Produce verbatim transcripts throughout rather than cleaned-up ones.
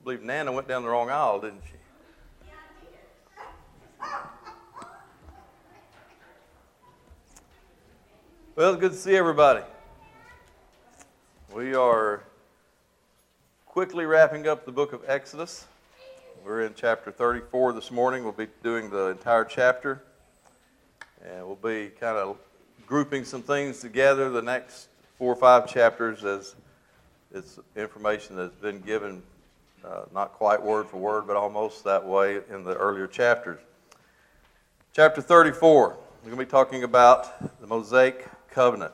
believe Nana went down the wrong aisle, didn't she? Well, it's good to see everybody. We are quickly wrapping up the book of Exodus. We're in chapter thirty-four this morning. We'll be doing the entire chapter. And we'll be kind of grouping some things together the next four or five chapters as it's information that's been given, uh, not quite word for word, but almost that way in the earlier chapters. Chapter thirty-four, we're going to be talking about the Mosaic Covenant.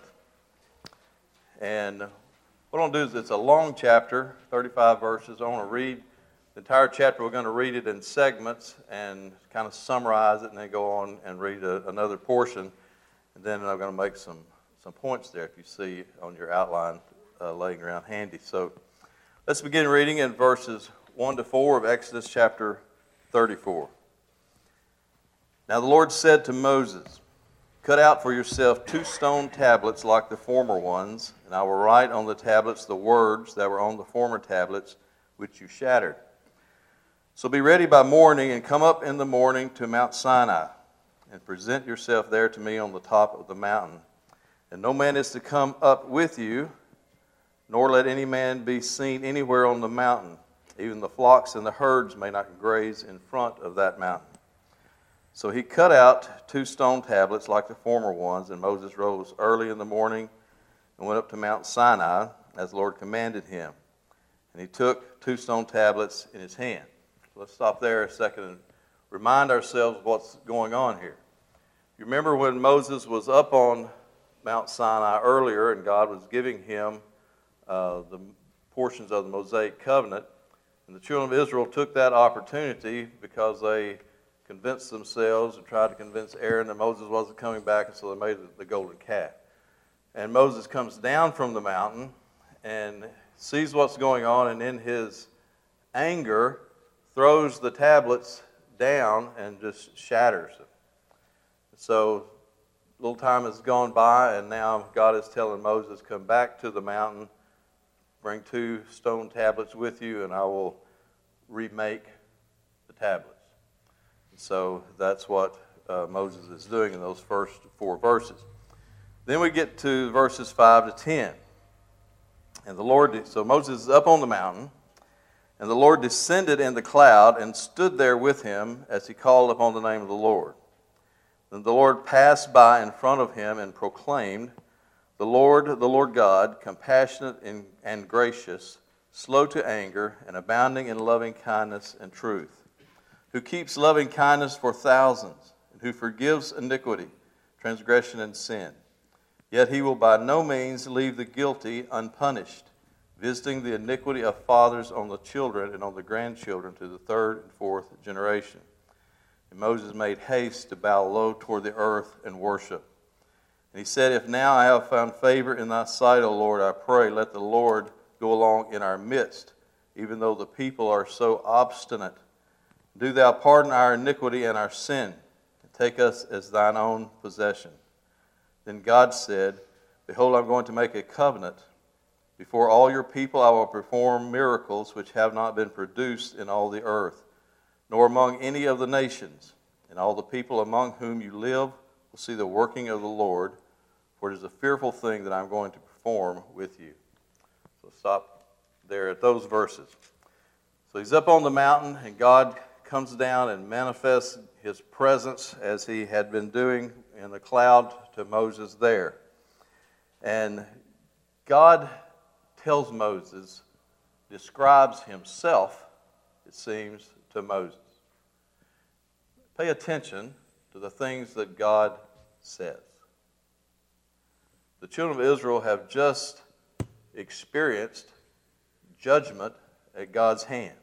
And what I'm going to do is, it's a long chapter, thirty-five verses. I want to read the entire chapter. We're going to read it in segments and kind of summarize it and then go on and read a, another portion. And then I'm going to make some, some points there if you see on your outline uh, laying around handy. So let's begin reading in verses one to four of Exodus chapter thirty-four. Now the Lord said to Moses, "Cut out for yourself two stone tablets like the former ones, and I will write on the tablets the words that were on the former tablets, which you shattered. So be ready by morning, and come up in the morning to Mount Sinai, and present yourself there to me on the top of the mountain. And no man is to come up with you, nor let any man be seen anywhere on the mountain. Even the flocks and the herds may not graze in front of that mountain." So he cut out two stone tablets like the former ones, and Moses rose early in the morning and went up to Mount Sinai, as the Lord commanded him. And he took two stone tablets in his hand. So let's stop there a second and remind ourselves of what's going on here. You remember when Moses was up on Mount Sinai earlier, and God was giving him uh, the portions of the Mosaic Covenant, and the children of Israel took that opportunity because they convinced themselves and tried to convince Aaron that Moses wasn't coming back, and so they made the golden calf. And Moses comes down from the mountain and sees what's going on, and in his anger throws the tablets down and just shatters them. So a little time has gone by, and now God is telling Moses, "Come back to the mountain, bring two stone tablets with you, and I will remake the tablets." So that's what uh, Moses is doing in those first four verses. Then we get to verses five to ten. And the Lord, so Moses is up on the mountain, and the Lord descended in the cloud and stood there with him as he called upon the name of the Lord. Then the Lord passed by in front of him and proclaimed, "The Lord, the Lord God, compassionate and, and gracious, slow to anger, and abounding in loving kindness and truth, who keeps loving kindness for thousands, and who forgives iniquity, transgression, and sin. Yet he will by no means leave the guilty unpunished, visiting the iniquity of fathers on the children and on the grandchildren to the third and fourth generation." And Moses made haste to bow low toward the earth and worship. And he said, "If now I have found favor in thy sight, O Lord, I pray, let the Lord go along in our midst, even though the people are so obstinate. Do thou pardon our iniquity and our sin, and take us as thine own possession." Then God said, "Behold, I am going to make a covenant. Before all your people I will perform miracles which have not been produced in all the earth, nor among any of the nations. And all the people among whom you live will see the working of the Lord, for it is a fearful thing that I am going to perform with you." So stop there at those verses. So he's up on the mountain, and God comes down and manifests his presence as he had been doing in the cloud to Moses there. And God tells Moses, describes himself, it seems, to Moses. Pay attention to the things that God says. The children of Israel have just experienced judgment at God's hand.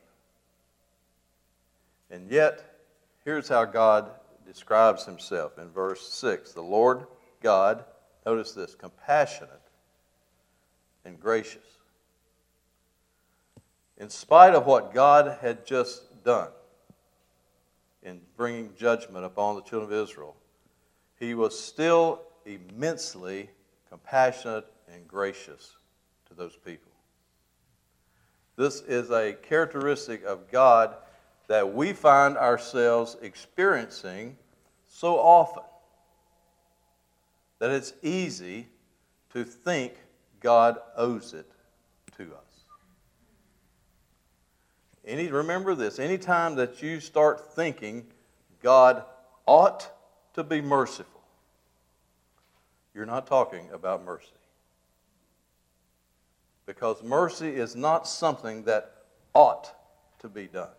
And yet, here's how God describes himself in verse six. The Lord God, notice this, compassionate and gracious. In spite of what God had just done in bringing judgment upon the children of Israel, he was still immensely compassionate and gracious to those people. This is a characteristic of God that we find ourselves experiencing so often that it's easy to think God owes it to us. Any, remember this, anytime that you start thinking God ought to be merciful, you're not talking about mercy. Because mercy is not something that ought to be done.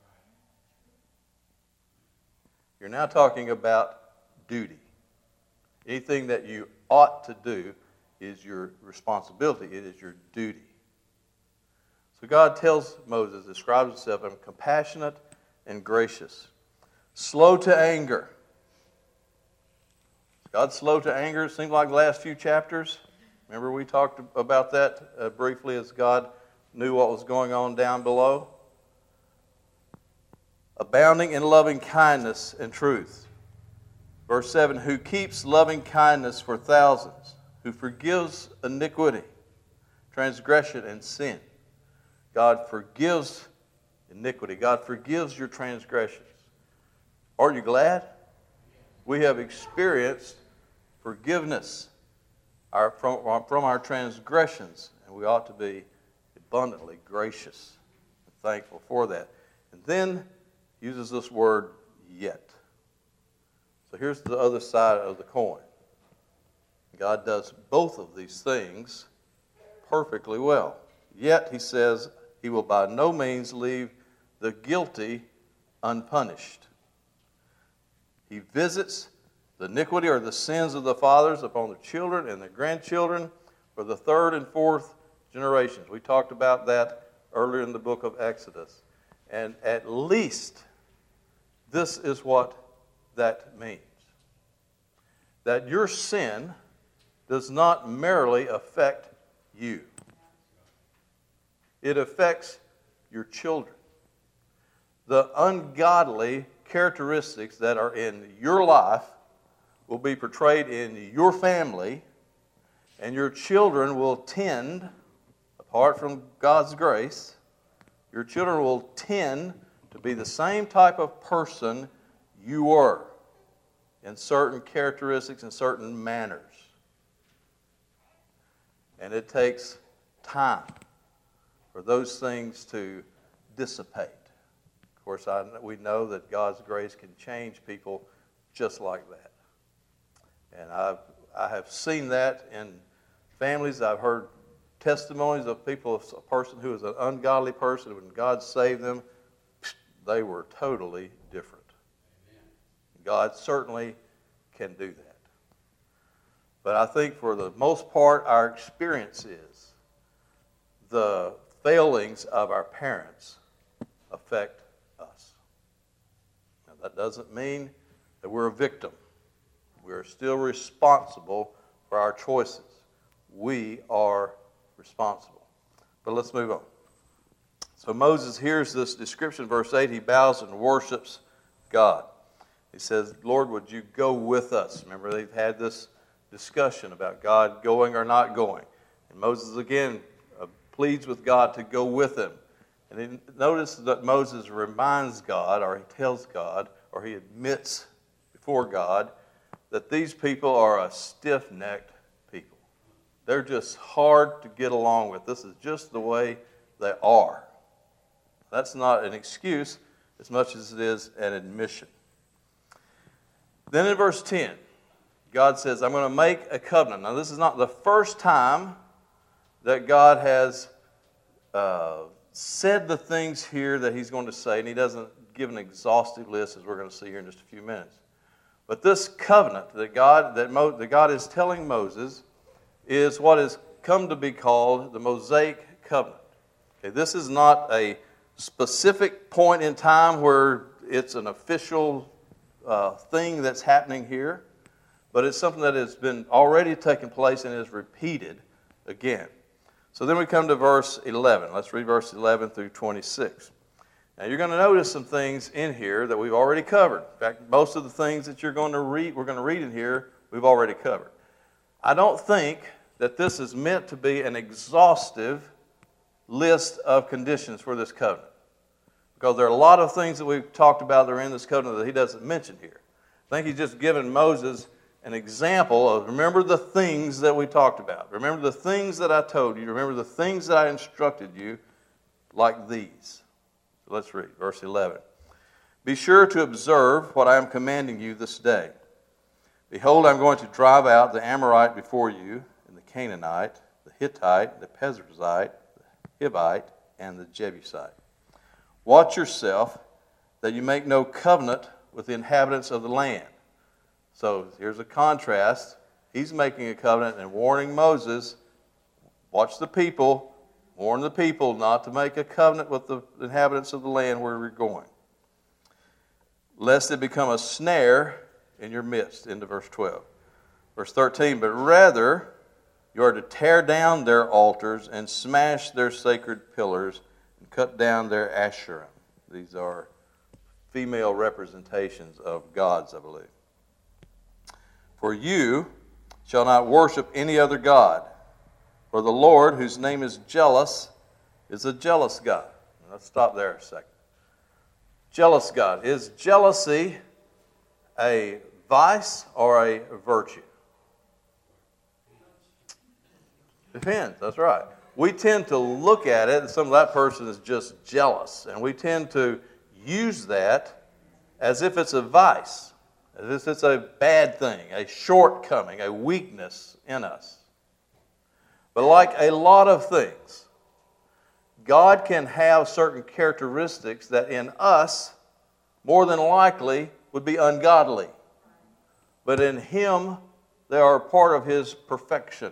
You're now talking about duty. Anything that you ought to do is your responsibility. It is your duty. So God tells Moses, describes himself as compassionate and gracious, slow to anger. Is God slow to anger? It seemed like the last few chapters. Remember we talked about that uh, briefly as God knew what was going on down below? Abounding in loving kindness and truth. Verse seven, who keeps loving kindness for thousands, who forgives iniquity, transgression, and sin. God forgives iniquity. God forgives your transgressions. Aren't you glad? We have experienced forgiveness our, from, from our transgressions, and we ought to be abundantly gracious and thankful for that. And then uses this word, yet. So here's the other side of the coin. God does both of these things perfectly well. Yet, he says, he will by no means leave the guilty unpunished. He visits the iniquity or the sins of the fathers upon the children and the grandchildren for the third and fourth generations. We talked about that earlier in the book of Exodus. And at least this is what that means. That your sin does not merely affect you. It affects your children. The ungodly characteristics that are in your life will be portrayed in your family, and your children will tend, apart from God's grace, your children will tend to be the same type of person you were in certain characteristics and certain manners. And it takes time for those things to dissipate. Of course, I, we know that God's grace can change people just like that. And I've, I have seen that in families. I've heard testimonies of people, a person who was an ungodly person, when God saved them, they were totally different. God certainly can do that. But I think for the most part, our experience is the failings of our parents affect us. Now, that doesn't mean that we're a victim. We're still responsible for our choices. We are responsible. But let's move on. So Moses hears this description, verse eight, he bows and worships God. He says, Lord, would you go with us? Remember, they've had this discussion about God going or not going. And Moses, again, uh, pleads with God to go with him. And he, notice that Moses reminds God, or he tells God, or he admits before God, that these people are a stiff-necked people. They're just hard to get along with. This is just the way they are. That's not an excuse as much as it is an admission. Then in verse ten, God says, I'm going to make a covenant. Now, this is not the first time that God has uh, said the things here that he's going to say, and he doesn't give an exhaustive list, as we're going to see here in just a few minutes. But this covenant that God, that, Mo, that God is telling Moses is what has come to be called the Mosaic covenant. Okay, this is not a specific point in time where it's an official uh, thing that's happening here, but it's something that has been already taken place and is repeated again. So then we come to verse eleven. Let's read verse eleven through twenty-six. Now you're going to notice some things in here that we've already covered. In fact, most of the things that you're going to read, we're going to read in here, we've already covered. I don't think that this is meant to be an exhaustive list of conditions for this covenant. Because there are a lot of things that we've talked about that are in this covenant that he doesn't mention here. I think he's just given Moses an example of, remember the things that we talked about. Remember the things that I told you. Remember the things that I instructed you, like these. So let's read verse eleven. Be sure to observe what I am commanding you this day. Behold, I'm going to drive out the Amorite before you, and the Canaanite, the Hittite, the Perizzite, the Hivite, and the Jebusite. Watch yourself that you make no covenant with the inhabitants of the land. So here's a contrast. He's making a covenant and warning Moses, watch the people, warn the people not to make a covenant with the inhabitants of the land where you're going, lest it become a snare in your midst, into verse twelve. Verse thirteen, but rather you are to tear down their altars and smash their sacred pillars and cut down their Asherim. These are female representations of gods, I believe. For you shall not worship any other god, for the Lord, whose name is jealous, is a jealous God. Let's stop there a second. Jealous God. Is jealousy a vice or a virtue? Depends, that's right. We tend to look at it, and some of that person is just jealous, and we tend to use that as if it's a vice, as if it's a bad thing, a shortcoming, a weakness in us. But like a lot of things, God can have certain characteristics that in us, more than likely, would be ungodly. But in Him, they are part of His perfection.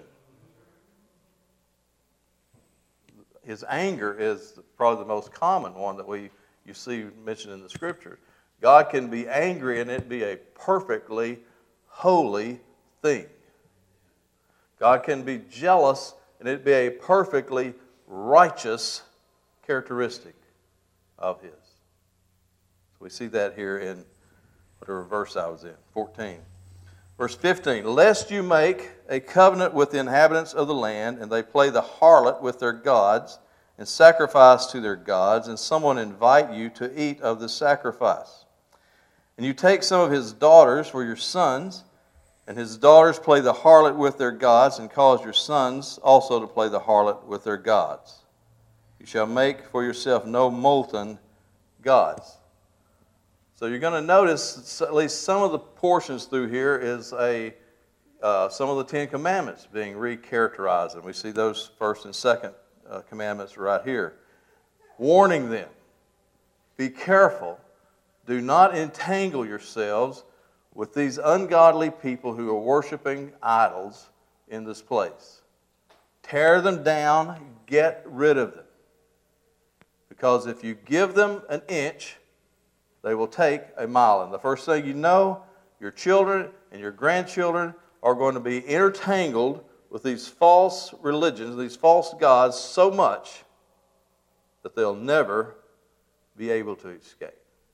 His anger is probably the most common one that we you see mentioned in the Scripture. God can be angry and it be a perfectly holy thing. God can be jealous and it be a perfectly righteous characteristic of His. So we see that here in whatever verse I was in, fourteen. Verse fifteen, lest you make a covenant with the inhabitants of the land, and they play the harlot with their gods, and sacrifice to their gods, and someone invite you to eat of the sacrifice. And you take some of his daughters for your sons, and his daughters play the harlot with their gods, and cause your sons also to play the harlot with their gods. You shall make for yourself no molten gods. So you're going to notice at least some of the portions through here is a uh, some of the Ten Commandments being recharacterized. And we see those first and second uh, commandments right here. Warning them, be careful, do not entangle yourselves with these ungodly people who are worshiping idols in this place. Tear them down, get rid of them. Because if you give them an inch, they will take a mile. And the first thing you know, your children and your grandchildren are going to be intertangled with these false religions, these false gods, so much that they'll never be able to escape.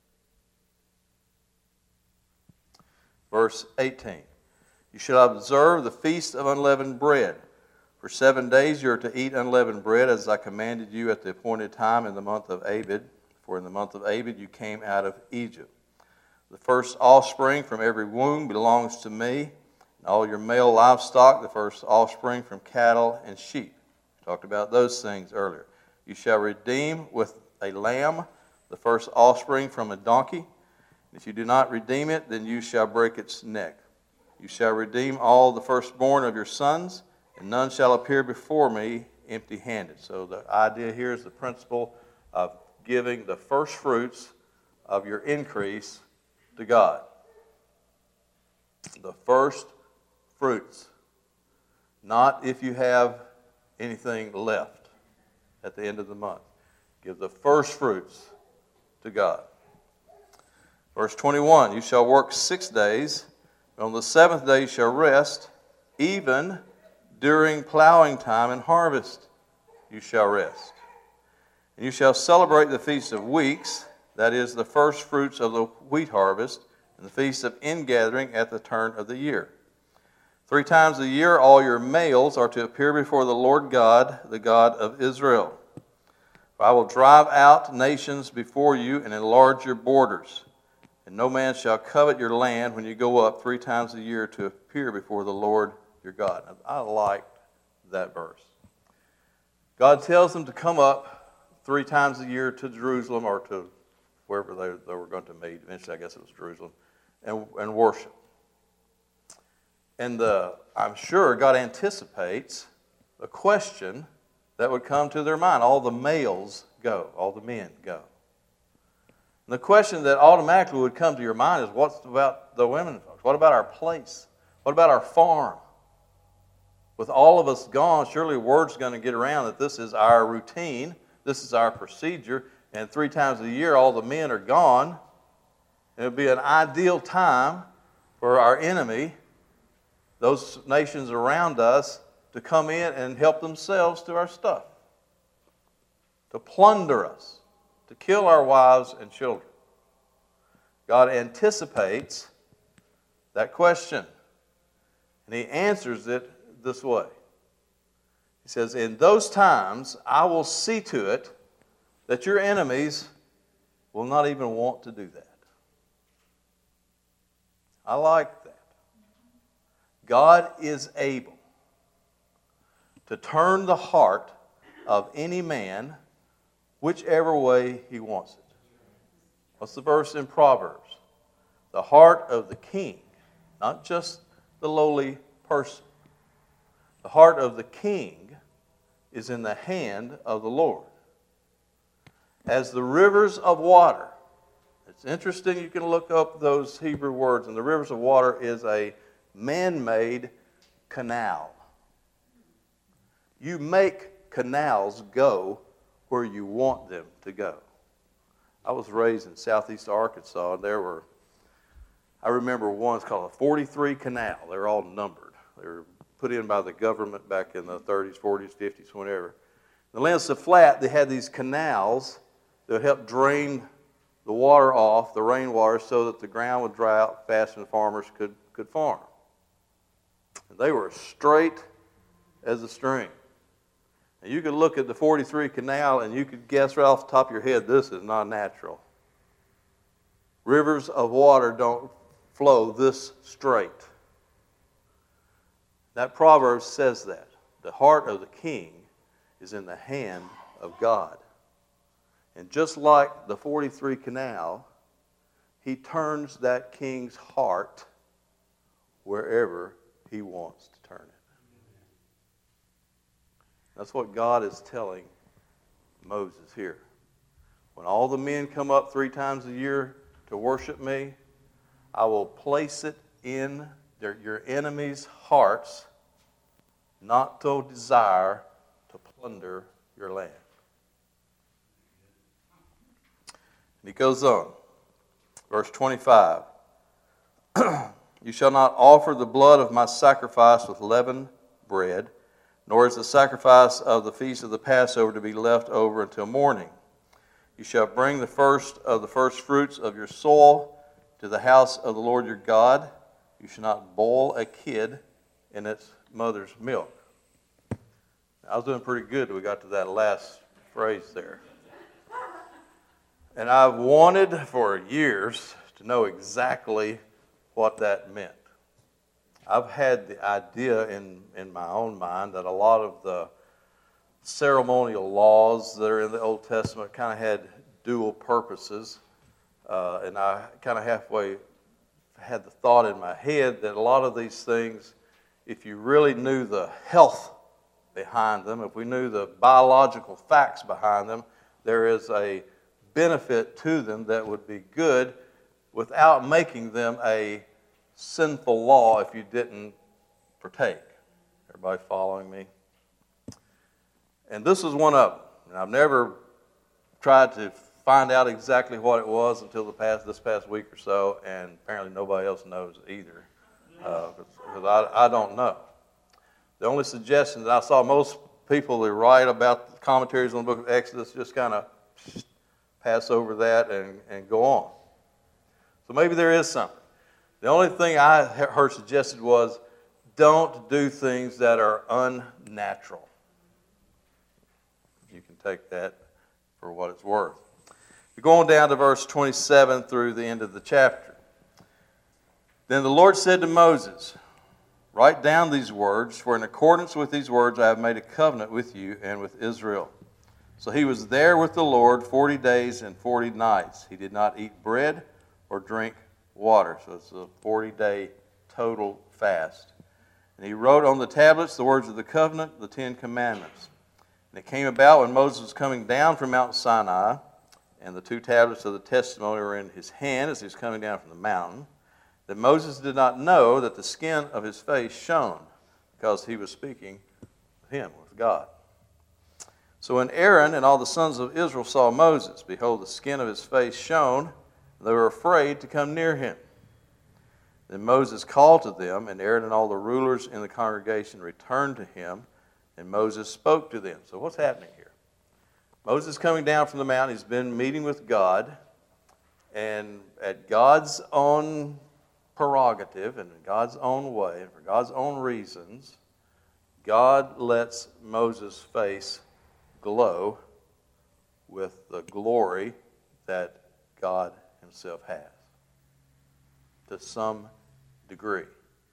Verse eighteen, you shall observe the feast of unleavened bread. For seven days you are to eat unleavened bread, as I commanded you at the appointed time in the month of Abib. For in the month of Abib you came out of Egypt. The first offspring from every womb belongs to me, and all your male livestock, the first offspring from cattle and sheep. We talked about those things earlier. You shall redeem with a lamb the first offspring from a donkey. If you do not redeem it, then you shall break its neck. You shall redeem all the firstborn of your sons, and none shall appear before me empty-handed. So the idea here is the principle of giving the first fruits of your increase to God. The first fruits. Not if you have anything left at the end of the month. Give the first fruits to God. Verse twenty-one, you shall work six days, and on the seventh day you shall rest, even during plowing time and harvest you shall rest. And you shall celebrate the Feast of Weeks, that is, the first fruits of the wheat harvest, and the Feast of Ingathering at the turn of the year. Three times a year all your males are to appear before the Lord God, the God of Israel. For I will drive out nations before you and enlarge your borders. And no man shall covet your land when you go up three times a year to appear before the Lord your God. Now, I like that verse. God tells them to come up three times a year to Jerusalem or to wherever they, they were going to meet. Eventually, I guess it was Jerusalem, and, and worship. And the, I'm sure God anticipates a question that would come to their mind. All the males go. All the men go. And the question that automatically would come to your mind is, what's about the women folks? What about our place? What about our farm? With all of us gone, surely word's going to get around that this is our routine, this is our procedure, and three times a year all the men are gone. It would be an ideal time for our enemy, those nations around us, to come in and help themselves to our stuff, to plunder us, to kill our wives and children. God anticipates that question, and He answers it this way. He says, in those times I will see to it that your enemies will not even want to do that. I like that. God is able to turn the heart of any man whichever way He wants it. What's the verse in Proverbs? The heart of the king, not just the lowly person. The heart of the king is in the hand of the Lord. As the rivers of water. It's interesting, you can look up those Hebrew words, and the rivers of water is a man-made canal. You make canals go where you want them to go. I was raised in southeast Arkansas, and there were, I remember one, it's called a forty-three canal. They're all numbered. They were put in by the government back in the thirties, forties, fifties, whenever. The lands so flat, they had these canals that helped drain the water off, the rainwater, so that the ground would dry out fast and farmers could, could farm. And they were straight as a string. And you could look at the forty-three canal and you could guess right off the top of your head, this is not natural. Rivers of water don't flow this straight. That proverb says that. The heart of the king is in the hand of God. And just like the forty-three canal, He turns that king's heart wherever He wants to turn it. That's what God is telling Moses here. When all the men come up three times a year to worship me, I will place it in their, your enemies' hearts not to desire to plunder your land. And he goes on. Verse twenty-five. You shall not offer the blood of my sacrifice with leavened bread, nor is the sacrifice of the feast of the Passover to be left over until morning. You shall bring the first of the first fruits of your soil to the house of the Lord your God. You shall not boil a kid in its mother's milk. I was doing pretty good till we got to that last phrase there. And I've wanted for years to know exactly what that meant. I've had the idea in, in my own mind that a lot of the ceremonial laws that are in the Old Testament kind of had dual purposes. Uh, and I kind of halfway had the thought in my head that a lot of these things, if you really knew the health behind them, if we knew the biological facts behind them, there is a benefit to them that would be good without making them a sinful law if you didn't partake. Everybody following me? And this is one of them. And I've never tried to find out exactly what it was until the past this past week or so, and apparently nobody else knows either, because uh, I, I don't know. The only suggestion that I saw most people that write about the commentaries on the book of Exodus just kind of pass over that and, and go on. So maybe there is something. The only thing I heard suggested was don't do things that are unnatural. You can take that for what it's worth. We're going down to verse twenty-seven through the end of the chapter. Then the Lord said to Moses, write down these words, for in accordance with these words I have made a covenant with you and with Israel. So he was there with the Lord forty days and forty nights. He did not eat bread or drink water. So it's a forty-day total fast. And he wrote on the tablets the words of the covenant, the Ten Commandments. And it came about when Moses was coming down from Mount Sinai, and the two tablets of the testimony were in his hand as he was coming down from the mountain, that Moses did not know that the skin of his face shone, because he was speaking with him, with God. So when Aaron and all the sons of Israel saw Moses, behold, the skin of his face shone, and they were afraid to come near him. Then Moses called to them, and Aaron and all the rulers in the congregation returned to him, and Moses spoke to them. So what's happening here? Moses is coming down from the mountain. He's been meeting with God, and at God's own prerogative and in God's own way and for God's own reasons, God lets Moses' face glow with the glory that God himself has to some degree.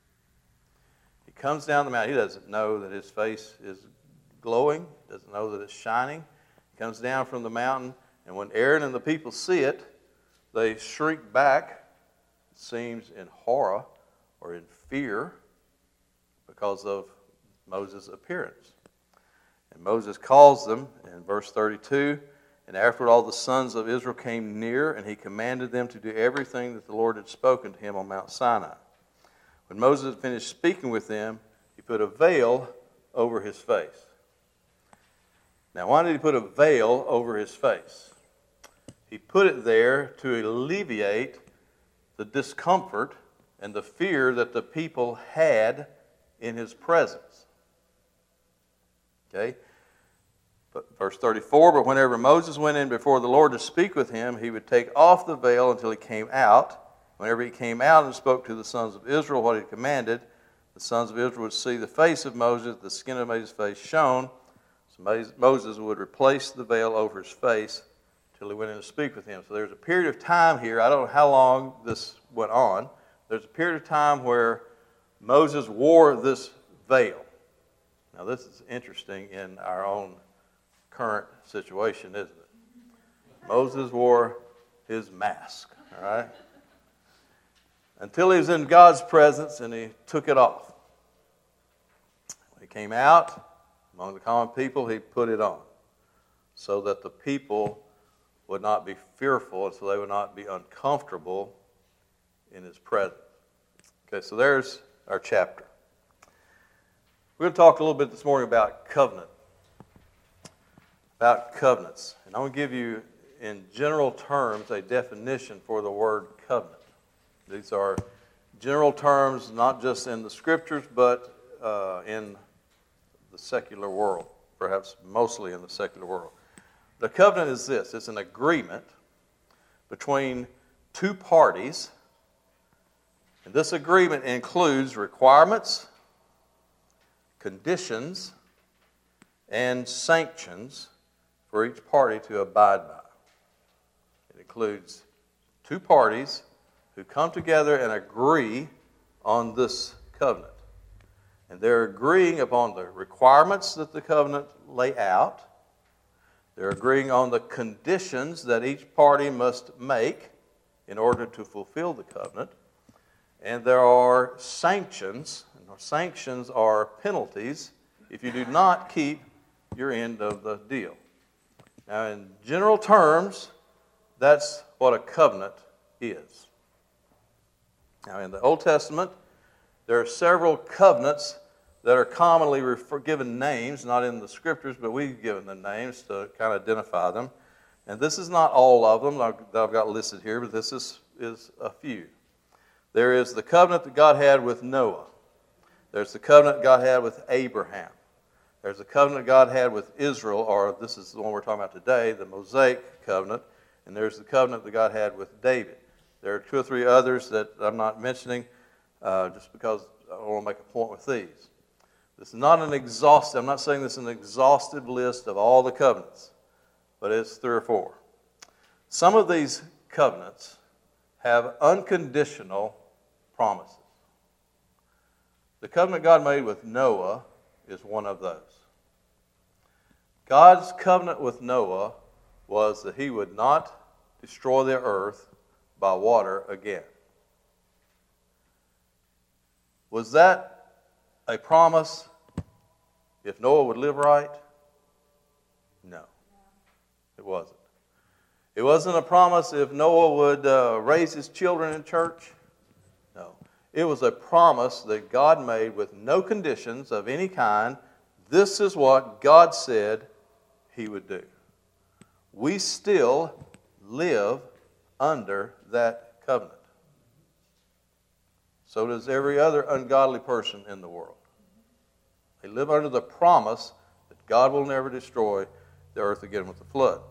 He comes down the mountain. He doesn't know that his face is glowing, doesn't know that it's shining. He comes down from the mountain, and when Aaron and the people see it, they shrink back, it seems in horror or in fear because of Moses' appearance. And Moses calls them in verse thirty-two, and afterward all the sons of Israel came near, and he commanded them to do everything that the Lord had spoken to him on Mount Sinai. When Moses had finished speaking with them, he put a veil over his face. Now, why did he put a veil over his face? He put it there to alleviate the discomfort and the fear that the people had in his presence. Okay? But verse thirty-four, but whenever Moses went in before the Lord to speak with him, he would take off the veil until he came out. Whenever he came out and spoke to the sons of Israel what he commanded, the sons of Israel would see the face of Moses, the skin of Moses' face shone. So Moses would replace the veil over his face until he went in to speak with him. So there's a period of time here, I don't know how long this went on. There's a period of time where Moses wore this veil. Now this is interesting in our own current situation, isn't it? Moses wore his mask, all right? Until he was in God's presence and he took it off. When he came out among the common people, he put it on so that the people would not be fearful and so they would not be uncomfortable in his presence. Okay, so there's our chapter. We're going to talk a little bit this morning about covenant. About covenants. And I'm going to give you, in general terms, a definition for the word covenant. These are general terms, not just in the Scriptures, but uh, in the secular world, perhaps mostly in the secular world. The covenant is this. It's an agreement between two parties, and this agreement includes requirements, conditions, and sanctions for each party to abide by. It includes two parties who come together and agree on this covenant. And they're agreeing upon the requirements that the covenant lay out. They're agreeing on the conditions that each party must make in order to fulfill the covenant. And there are sanctions. And sanctions are penalties if you do not keep your end of the deal. Now, in general terms, that's what a covenant is. Now, in the Old Testament, there are several covenants that are commonly refer- given names, not in the Scriptures, but we've given them names to kind of identify them. And this is not all of them that I've got listed here, but this is, is a few. There is the covenant that God had with Noah. There's the covenant God had with Abraham. There's the covenant God had with Israel, or this is the one we're talking about today, the Mosaic covenant. And there's the covenant that God had with David. There are two or three others that I'm not mentioning uh, just because I don't want to make a point with these. This is not an exhaustive, I'm not saying this is an exhaustive list of all the covenants. but it's three or four. Some of these covenants have unconditional promises. The covenant God made with Noah is one of those. God's covenant with Noah was that he would not destroy the earth by water again. Was that a promise if Noah would live right? No, it wasn't. It wasn't a promise if Noah would uh, raise his children in church. No. It was a promise that God made with no conditions of any kind. This is what God said he would do. We still live under that covenant. So does every other ungodly person in the world. They live under the promise that God will never destroy the earth again with the flood.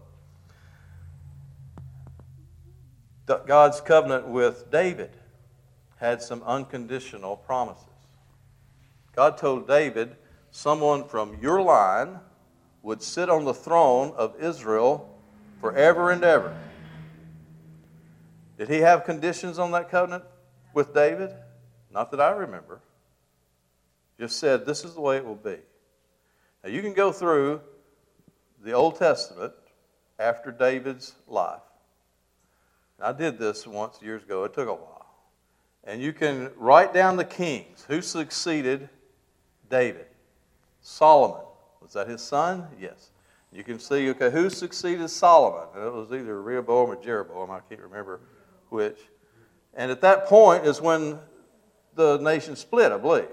God's covenant with David had some unconditional promises. God told David, someone from your line would sit on the throne of Israel forever and ever. Did he have conditions on that covenant with David? Not that I remember. Just said, this is the way it will be. Now you can go through the Old Testament after David's life. I did this once years ago. It took a while. And you can write down the kings. Who succeeded David? Solomon. Was that his son? Yes. You can see, okay, who succeeded Solomon? And it was either Rehoboam or Jeroboam. I can't remember which. And at that point is when the nation split, I believe.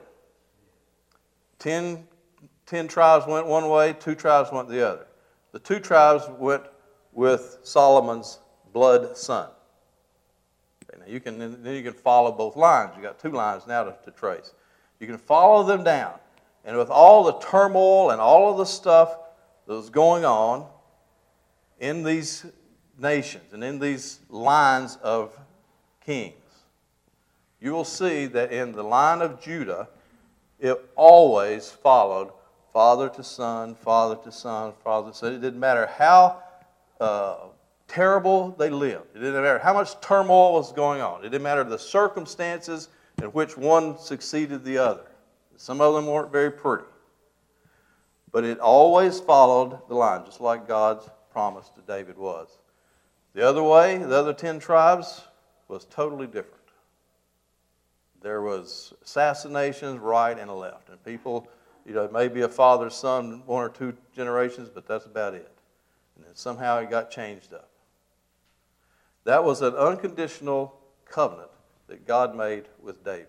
Ten, ten tribes went one way, two tribes went the other. The two tribes went with Solomon's blood son. Okay, now you can then you can follow both lines. You got two lines now to, to trace. You can follow them down, and with all the turmoil and all of the stuff that was going on in these nations and in these lines of kings, you will see that in the line of Judah, it always followed father to son, father to son, father to son. It didn't matter how uh, terrible they lived. It didn't matter how much turmoil was going on. It didn't matter the circumstances in which one succeeded the other. Some of them weren't very pretty. But it always followed the line, just like God's promise to David was. The other way, the other ten tribes, was totally different. There was assassinations right and left. And people, you know, maybe a father's son, one or two generations, but that's about it. And then somehow it got changed up. That was an unconditional covenant that God made with David.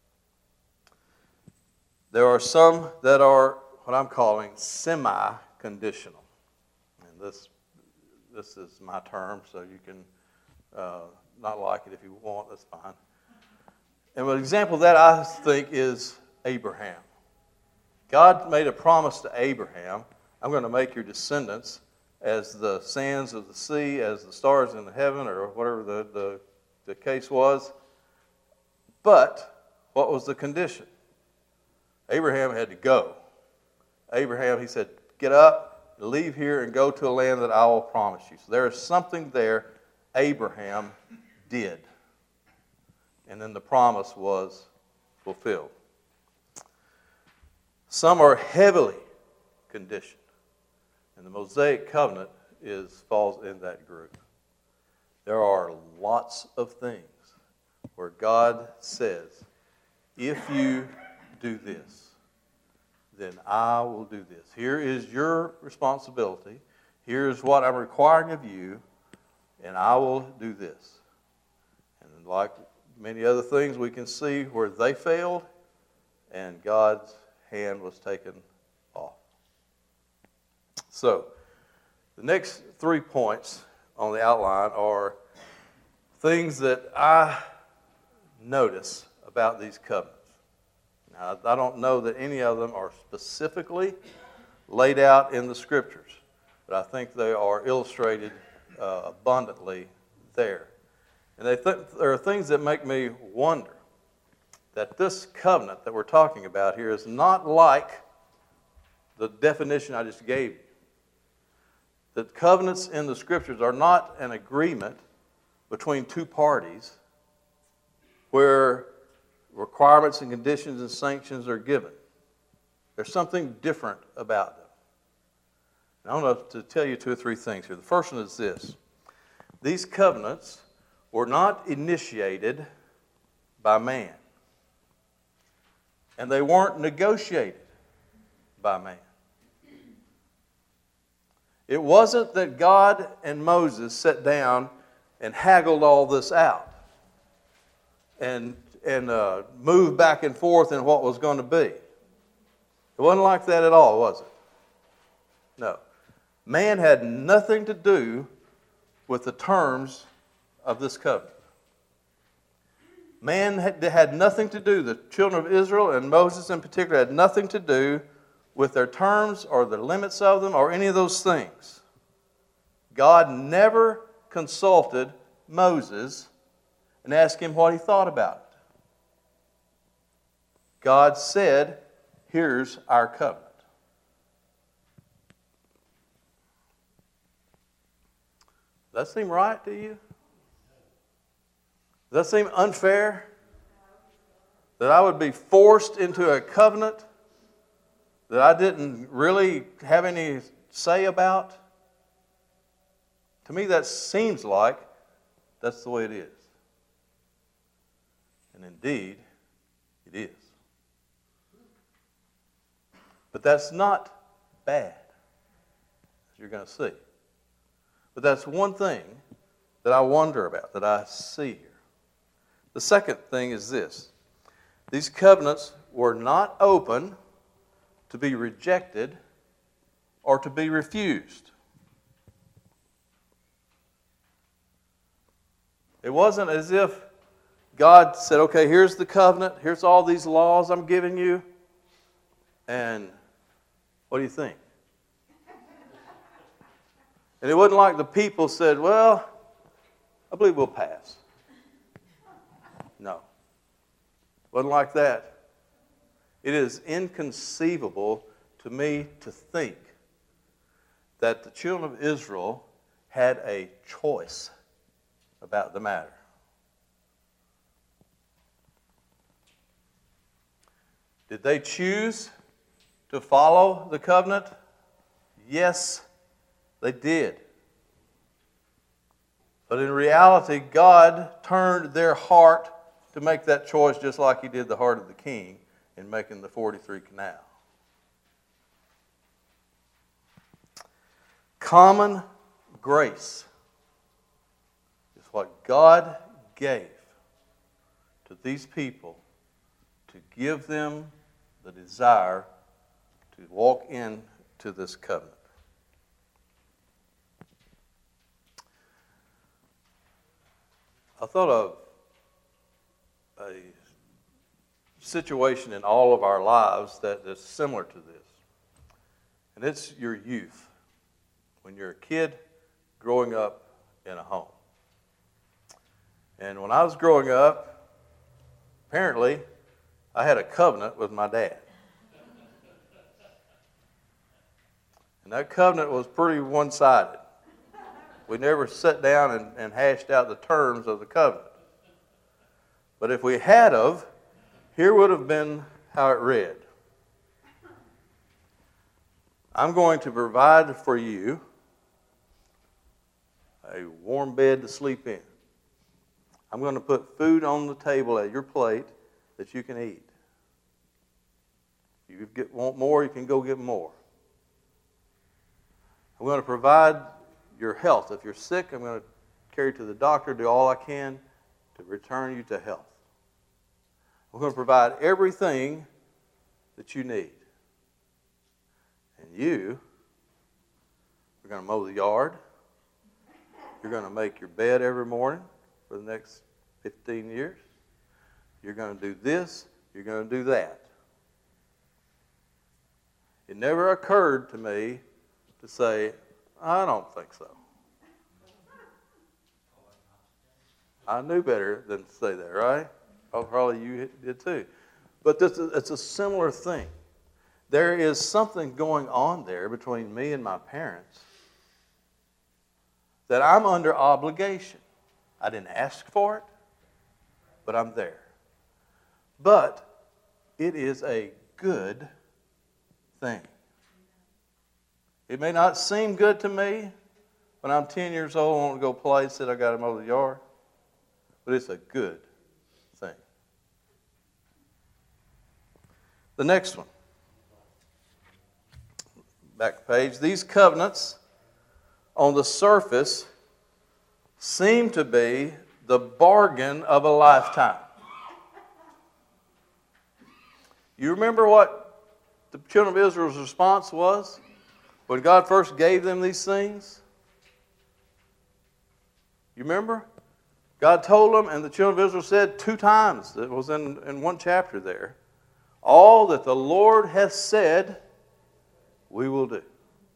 There are some that are what I'm calling semi-conditional. And this, this is my term, so you can uh, not like it if you want, that's fine. And an example of that, I think, is Abraham. God made a promise to Abraham, I'm going to make your descendants as the sands of the sea, as the stars in the heaven, or whatever the, the, the case was. But what was the condition? Abraham had to go. Abraham, he said, get up, leave here, and go to a land that I will promise you. So there is something there Abraham did. And then the promise was fulfilled. Some are heavily conditioned. And the Mosaic covenant is falls in that group. There are lots of things where God says, if you do this, then I will do this. Here is your responsibility. Here is what I'm requiring of you, and I will do this. And like many other things, we can see where they failed, and God's hand was taken off. So, the next three points on the outline are things that I notice about these covenants. Now, I don't know that any of them are specifically laid out in the Scriptures, but I think they are illustrated uh, abundantly there. And they th- there are things that make me wonder that this covenant that we're talking about here is not like the definition I just gave you. that covenants in the Scriptures are not an agreement between two parties where requirements and conditions and sanctions are given. There's something different about them. And I want to tell you two or three things here. The first one is this. These covenants were not initiated by man. And they weren't negotiated by man. It wasn't that God and Moses sat down and haggled all this out and, and uh, moved back and forth in what was going to be. It wasn't like that at all, was it? No. Man had nothing to do with the terms of this covenant. Man had, had nothing to do, the children of Israel and Moses in particular had nothing to do with their terms or the limits of them or any of those things. God never consulted Moses and asked him what he thought about it. God said, here's our covenant. Does that seem right to you? Does that seem unfair? That I would be forced into a covenant that I didn't really have any say about? To me, that seems like that's the way it is. And indeed, it is. But that's not bad, as you're going to see. But that's one thing that I wonder about, that I see here. The second thing is this. These covenants were not open to be rejected or to be refused. It wasn't as if God said, okay, here's the covenant, here's all these laws I'm giving you, and what do you think? And it wasn't like the people said, well, I believe we'll pass. No. It wasn't like that. It is inconceivable to me to think that the children of Israel had a choice about the matter. Did they choose to follow the covenant? Yes, they did. But in reality, God turned their heart to make that choice just like He did the heart of the king in making the forty-three canal. Common grace is what God gave to these people to give them the desire to walk into this covenant. I thought of a situation in all of our lives that is similar to this. And it's your youth. When you're a kid growing up in a home. And when I was growing up, apparently, I had a covenant with my dad. And that covenant was pretty one-sided. We never sat down and, and hashed out the terms of the covenant. But if we had of, here would have been how it read. I'm going to provide for you a warm bed to sleep in. I'm going to put food on the table at your plate that you can eat. If you get, want more, you can go get more. I'm going to provide your health. If you're sick, I'm going to carry you to the doctor, do all I can to return you to health. I'm going to provide everything that you need. And you are going to mow the yard. You're going to make your bed every morning for the next fifteen years. You're going to do this. You're going to do that. It never occurred to me to say, I don't think so. I knew better than to say that, right? Oh, probably you did too. But this is, it's a similar thing. There is something going on there between me and my parents that I'm under obligation. I didn't ask for it, but I'm there. But it is a good thing. It may not seem good to me when I'm ten years old and want to go play, said I got to mow the yard, but it's a good thing. The next one. Back page. These covenants on the surface seem to be the bargain of a lifetime. You remember what the children of Israel's response was when God first gave them these things? You remember? God told them, and the children of Israel said two times, it was in, in one chapter there, all that the Lord has said, we will do.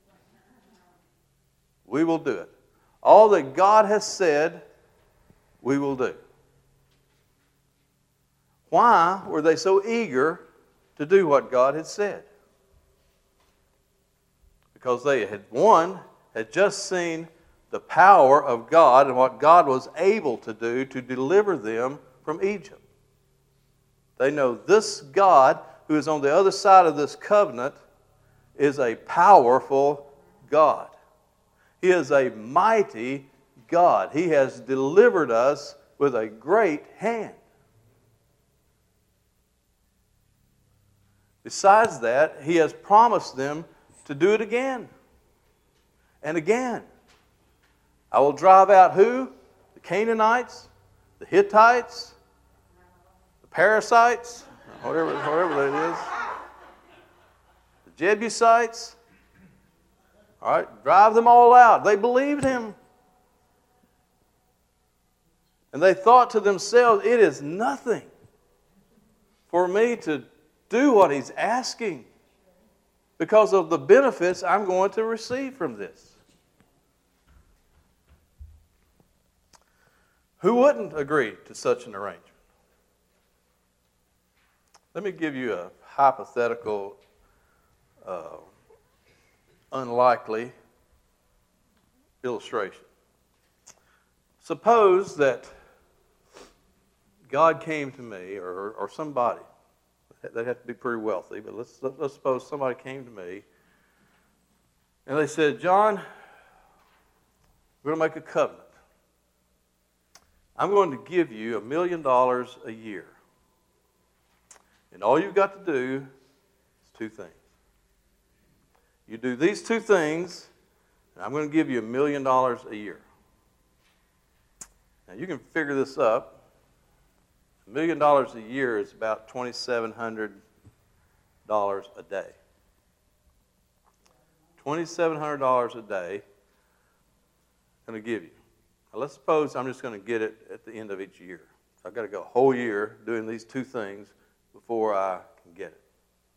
We will do it. All that God has said, we will do. Why were they so eager to do what God had said? Because they had, one, had just seen the power of God and what God was able to do to deliver them from Egypt. They know this God, who is on the other side of this covenant, is a powerful God. He is a mighty God. He has delivered us with a great hand. Besides that, He has promised them to do it again and again. I will drive out who? The Canaanites, the Hittites, the Perizzites, whatever, whatever that is, the Jebusites. All right, drive them all out. They believed Him. And they thought to themselves, it is nothing for me to do what He's asking because of the benefits I'm going to receive from this. Who wouldn't agree to such an arrangement? Let me give you a hypothetical, uh, unlikely illustration. Suppose that God came to me, or, or somebody, they have to be pretty wealthy, but let's, let's suppose somebody came to me and they said, John, we're going to make a covenant. I'm going to give you a million dollars a year. And all you've got to do is two things. You do these two things, and I'm going to give you a million dollars a year. Now, you can figure this up. A million dollars a year is about two thousand seven hundred dollars a day. two thousand seven hundred dollars a day I'm going to give you. Now, let's suppose I'm just going to get it at the end of each year. So I've got to go a whole year doing these two things before I can get it.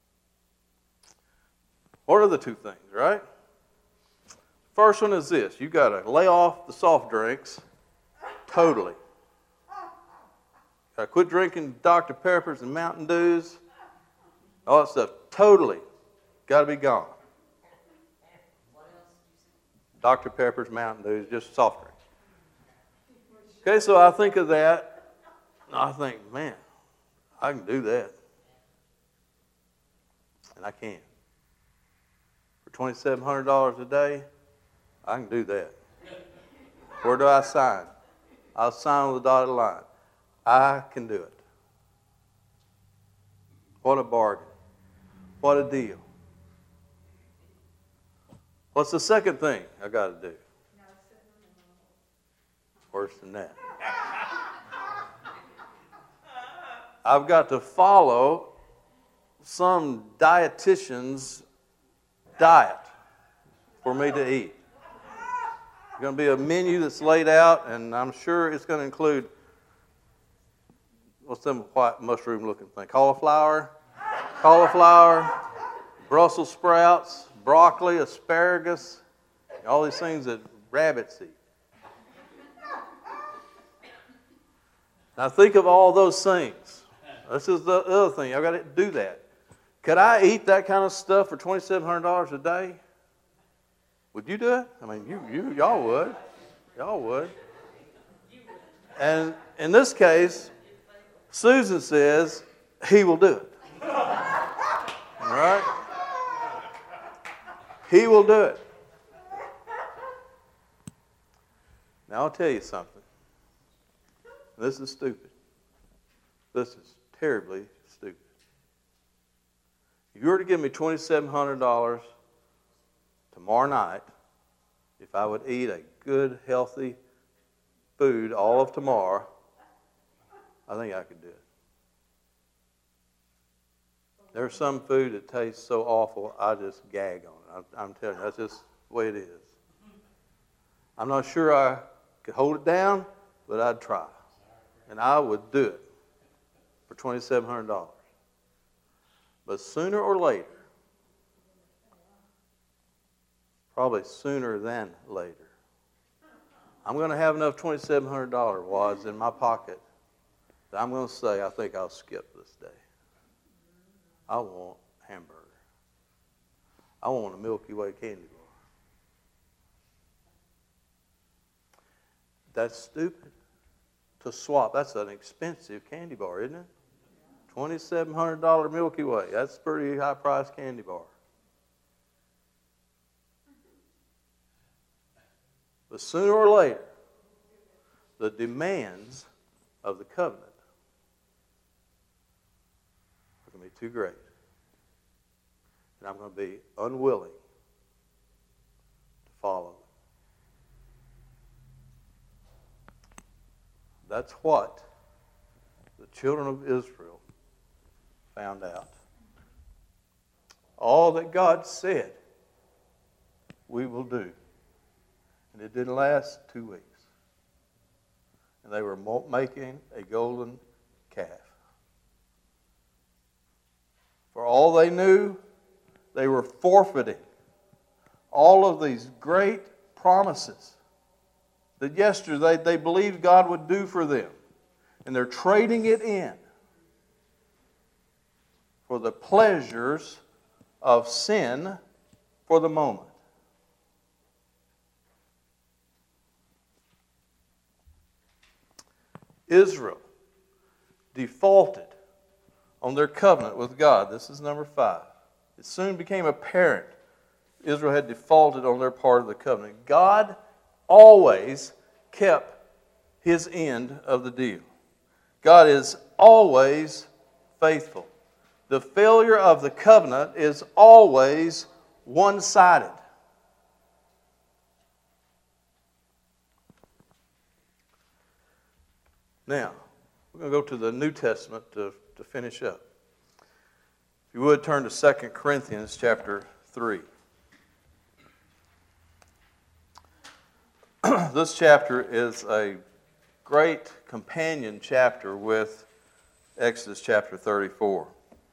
What are the two things, right? First one is this. You've got to lay off the soft drinks totally. Got to quit drinking Doctor Peppers and Mountain Dews. All that stuff. Totally. Got to be gone. Doctor Peppers, Mountain Dews, just soft drinks. Okay, so I think of that, and I think, man, I can do that. And I can. For two thousand seven hundred dollars a day, I can do that. Where do I sign? I'll sign on the dotted line. I can do it. What a bargain. What a deal. What's the second thing I got to do? Worse than that. I've got to follow some dietitian's diet for me to eat. There's going to be a menu that's laid out, and I'm sure it's going to include, what's them white mushroom looking thing? Cauliflower, cauliflower, Brussels sprouts, broccoli, asparagus, all these things that rabbits eat. Now think of all those things. This is the other thing. I've got to do that. Could I eat that kind of stuff for two thousand seven hundred dollars a day? Would you do it? I mean, you, you y'all would. Y'all would. And in this case, Susan says he will do it. All right? He will do it. Now I'll tell you something. This is stupid. This is terribly stupid. If you were to give me twenty-seven hundred dollars tomorrow night, if I would eat a good, healthy food all of tomorrow, I think I could do it. There's some food that tastes so awful, I just gag on it. I'm, I'm telling you, that's just the way it is. I'm not sure I could hold it down, but I'd try. And I would do it for twenty-seven hundred dollars. But sooner or later, probably sooner than later, I'm going to have enough twenty-seven hundred dollars wads in my pocket that I'm going to say, I think I'll skip this day. I want hamburger. I want a Milky Way candy bar. That's stupid to swap. That's an expensive candy bar, isn't it? twenty-seven hundred dollars Milky Way. That's a pretty high-priced candy bar. But sooner or later, the demands of the covenant are going to be too great. And I'm going to be unwilling to follow them. That's what the children of Israel found out. All that God said, we will do. And it didn't last two weeks. And they were making a golden calf. For all they knew, they were forfeiting all of these great promises that yesterday they believed God would do for them. And they're trading it in for the pleasures of sin for the moment. Israel defaulted on their covenant with God. This is number five. It soon became apparent Israel had defaulted on their part of the covenant. God always kept his end of the deal. God is always faithful. The failure of the covenant is always one-sided. Now, we're going to go to the New Testament to, to finish up. If you would, turn to Second Corinthians chapter three. This chapter is a great companion chapter with Exodus chapter thirty-four.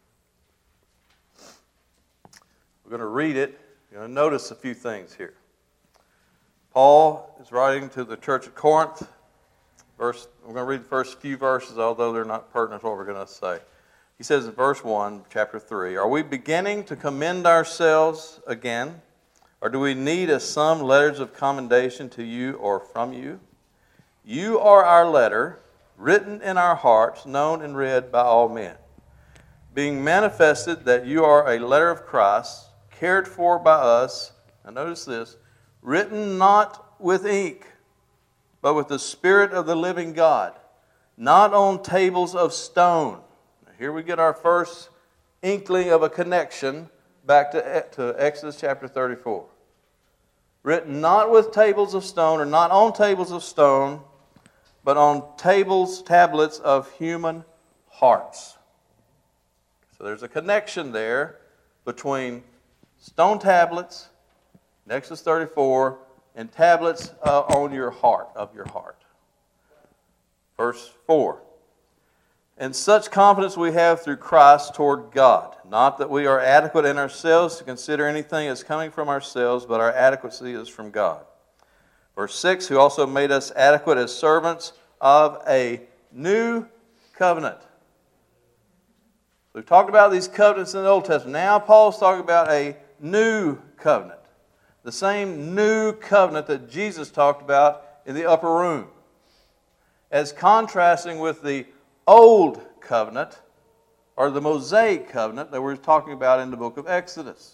We're going to read it. You're going to notice a few things here. Paul is writing to the church at Corinth. Verse, we're going to read the first few verses, although they're not pertinent to what we're going to say. He says in verse one, chapter three, "Are we beginning to commend ourselves again? Or do we need as some letters of commendation to you or from you? You are our letter, written in our hearts, known and read by all men, being manifested that you are a letter of Christ, cared for by us," now notice this, "written not with ink, but with the Spirit of the living God, not on tables of stone." Now here we get our first inkling of a connection back to, to Exodus chapter thirty-four. "Written not with tables of stone," or not on tables of stone, but on tables, tablets of human hearts. So there's a connection there between stone tablets, in Exodus thirty-four, and tablets uh, on your heart, of your heart. Verse four. "And such confidence we have through Christ toward God, not that we are adequate in ourselves to consider anything as coming from ourselves, but our adequacy is from God." Verse six, "Who also made us adequate as servants of a new covenant." We've talked about these covenants in the Old Testament. Now Paul's talking about a new covenant. The same new covenant that Jesus talked about in the upper room, as contrasting with the old covenant, or the Mosaic covenant that we're talking about in the book of Exodus.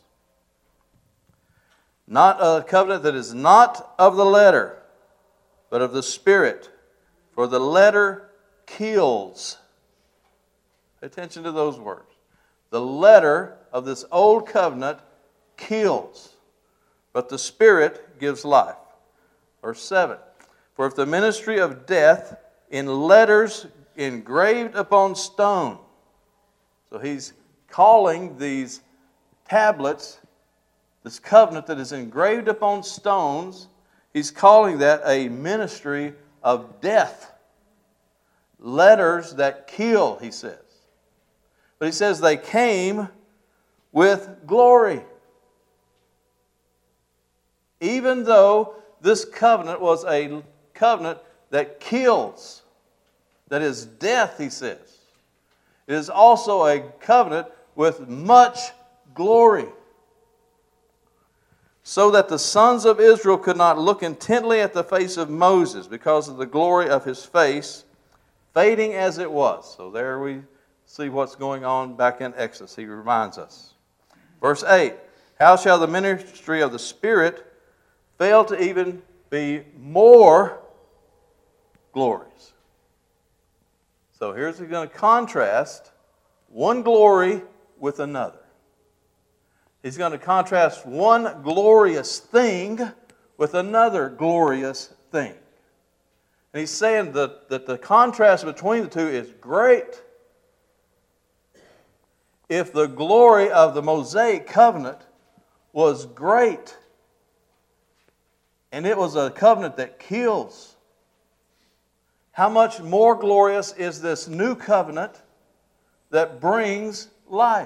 Not a covenant that is not of the letter, but of the Spirit. For the letter kills. Pay attention to those words. The letter of this old covenant kills, but the Spirit gives life. Verse seven. For if the ministry of death in letters engraved upon stone. So he's calling these tablets, this covenant that is engraved upon stones, he's calling that a ministry of death. Letters that kill, he says. But he says they came with glory. Even though this covenant was a covenant that kills, that is death, he says, it is also a covenant with much glory. So that the sons of Israel could not look intently at the face of Moses because of the glory of his face, fading as it was. So there we see what's going on back in Exodus. He reminds us. Verse eight, how shall the ministry of the Spirit fail to even be more glorious? So here's he's going to contrast one glory with another. He's going to contrast one glorious thing with another glorious thing. And he's saying that, that the contrast between the two is great. If the glory of the Mosaic covenant was great, and it was a covenant that kills, how much more glorious is this new covenant that brings life?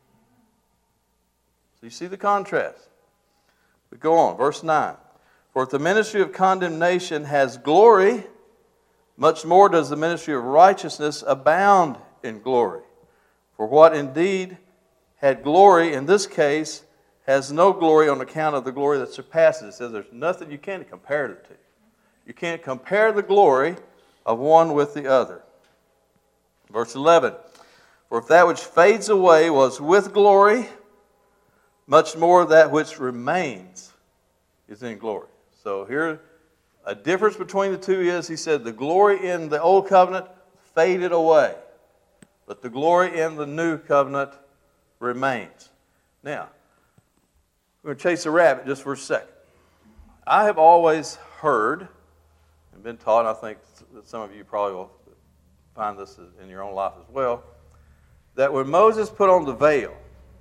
So you see the contrast. We go on, verse nine. For if the ministry of condemnation has glory, much more does the ministry of righteousness abound in glory. For what indeed had glory in this case has no glory on account of the glory that surpasses. It says there's nothing you can't compare the two. You can't compare the glory of one with the other. Verse eleven. For if that which fades away was with glory, much more that which remains is in glory. So here, a difference between the two is, he said, the glory in the old covenant faded away, but the glory in the new covenant remains. Now, we're going to chase a rabbit just for a second. I have always heard and been taught, and I think that some of you probably will find this in your own life as well, that when Moses put on the veil,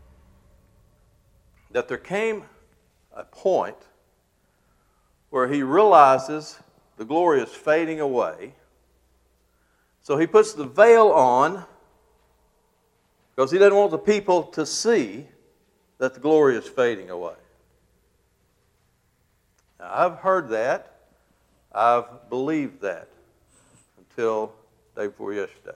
that there came a point where he realizes the glory is fading away. So he puts the veil on because he doesn't want the people to see that the glory is fading away. Now, I've heard that. I've believed that until the day before yesterday.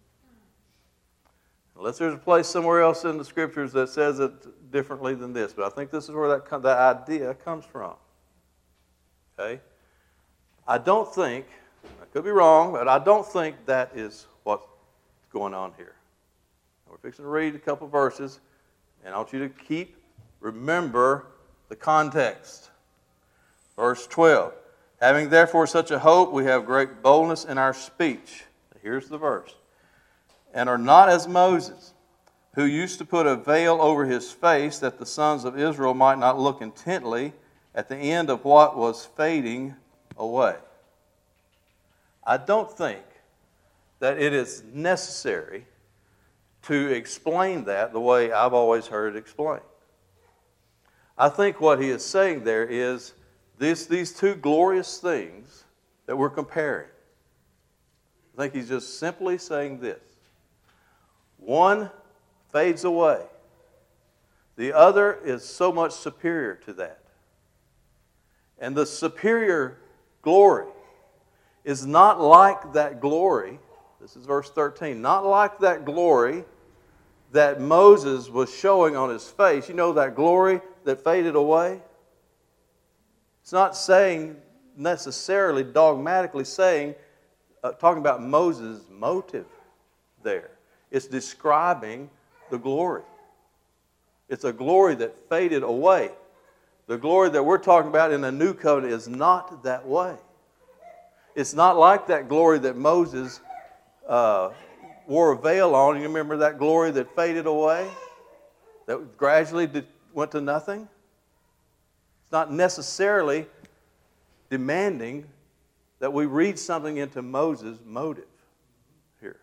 Unless there's a place somewhere else in the Scriptures that says it differently than this. But I think this is where that, that idea comes from. Okay? I don't think, I could be wrong, but I don't think that is what's going on here. We're fixing to read a couple verses, and I want you to keep, remember the context. Verse twelve. Having therefore such a hope, we have great boldness in our speech. Here's the verse. And are not as Moses, who used to put a veil over his face that the sons of Israel might not look intently at the end of what was fading away. I don't think that it is necessary to explain that the way I've always heard it explained. I think what he is saying there is this, these two glorious things that we're comparing. I think he's just simply saying this. One fades away. The other is so much superior to that. And the superior glory is not like that glory, this is verse thirteen, not like that glory that Moses was showing on his face. You know that glory that faded away? It's not saying necessarily dogmatically saying, uh, talking about Moses' motive there. It's describing the glory. It's a glory that faded away. The glory that we're talking about in the new covenant is not that way. It's not like that glory that Moses uh, wore a veil on. You remember that glory that faded away? That gradually did, went to nothing? It's not necessarily demanding that we read something into Moses' motive here.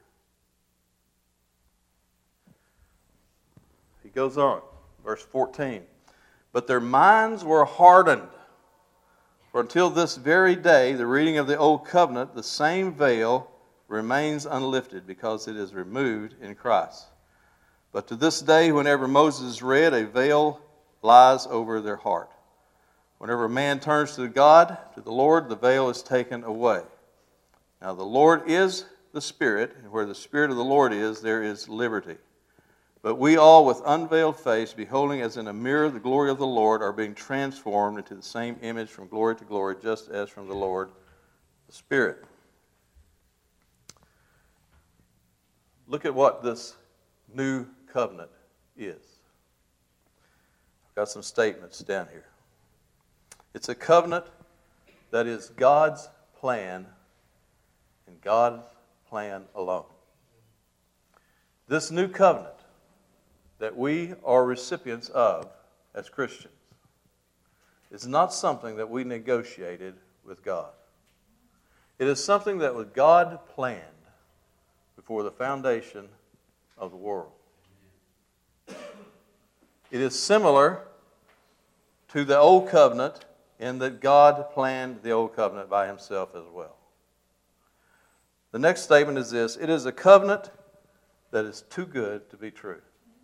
He goes on, verse fourteen. But their minds were hardened. For until this very day, the reading of the Old Covenant, the same veil remains unlifted because it is removed in Christ. But to this day, whenever Moses is read, a veil lies over their heart. Whenever a man turns to God, to the Lord, the veil is taken away. Now the Lord is the Spirit, and where the Spirit of the Lord is, there is liberty. But we all, with unveiled face, beholding as in a mirror the glory of the Lord, are being transformed into the same image from glory to glory, just as from the Lord, the Spirit. Look at what this new covenant is. I've got some statements down here. It's a covenant that is God's plan and God's plan alone. This new covenant that we are recipients of as Christians is not something that we negotiated with God. It is something that was God planned before the foundation of the world. It is similar to the Old Covenant in that God planned the Old Covenant by Himself as well. The next statement is this: it is a covenant that is too good to be true.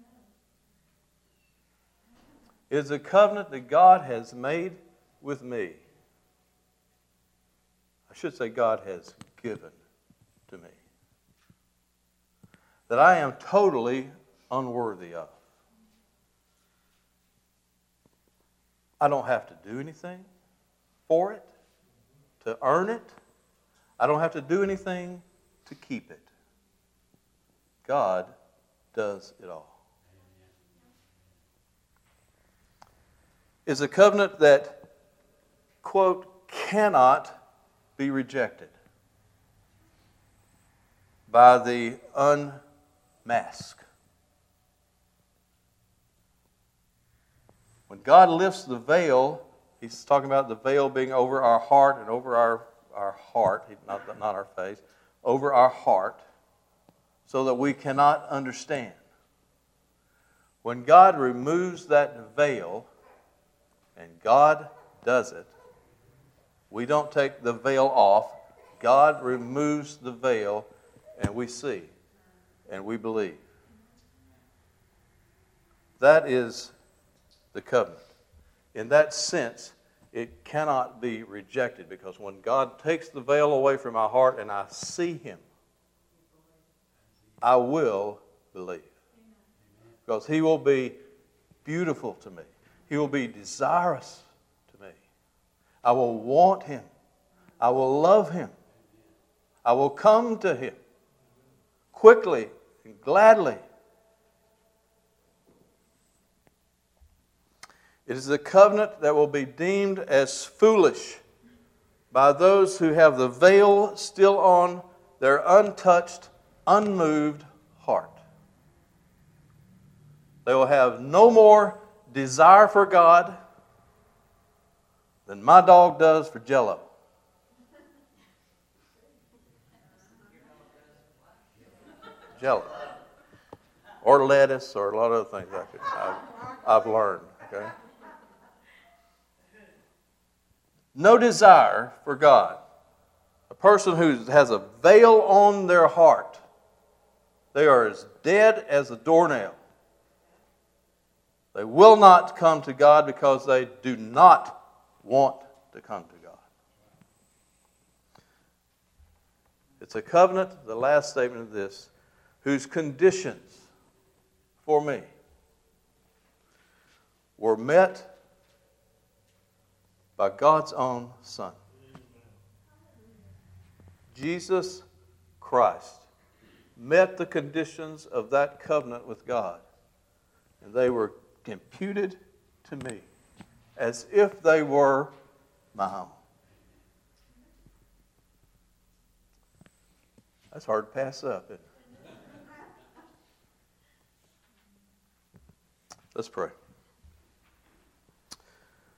It is a covenant that God has made with me. I should say God has given to me. That I am totally unworthy of. I don't have to do anything for it, to earn it. I don't have to do anything to keep it. God does it all. It's a covenant that, quote, cannot be rejected by the unmasked. When God lifts the veil, He's talking about the veil being over our heart and over our, our heart, not, not our face, over our heart, so that we cannot understand. When God removes that veil, and God does it, we don't take the veil off. God removes the veil, and we see, and we believe. That is the covenant. In that sense, it cannot be rejected, because when God takes the veil away from my heart and I see Him, I will believe. Because He will be beautiful to me. He will be desirous to me. I will want Him. I will love Him. I will come to Him quickly and gladly. It is a covenant that will be deemed as foolish by those who have the veil still on their untouched, unmoved heart. They will have no more desire for God than my dog does for Jell-O. Jell-O. Or lettuce, or a lot of other things like that. I've, I've learned, okay? No desire for God. A person who has a veil on their heart, they are as dead as a doornail. They will not come to God because they do not want to come to God. It's a covenant, the last statement of this, whose conditions for me were met by God's own Son. Jesus Christ met the conditions of that covenant with God, and they were imputed to me as if they were my own. That's hard to pass up, isn't it? Let's pray.